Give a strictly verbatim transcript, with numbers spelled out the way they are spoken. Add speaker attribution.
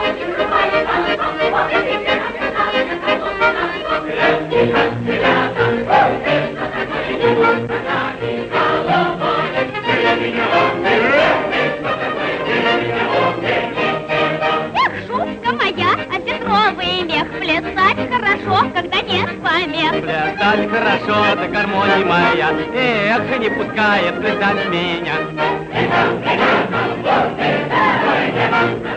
Speaker 1: шутка моя, а петровый мех. Плясать хорошо, когда нет помех.
Speaker 2: Плясать хорошо, да гармония моя. Эх, не пускает плясать меня.